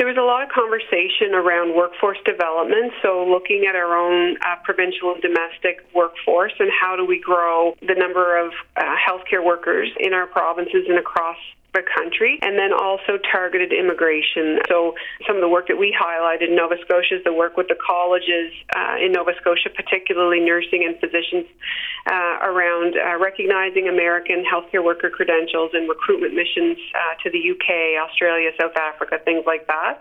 There was a lot of conversation around workforce development, so looking at our own provincial and domestic workforce and how do we grow the number of healthcare workers in our provinces and across the country, and then also targeted immigration. So some of the work that we highlighted in Nova Scotia is the work with the colleges in Nova Scotia, particularly nursing and physicians, around recognizing American healthcare worker credentials and recruitment missions to the UK, Australia, South Africa, things like that.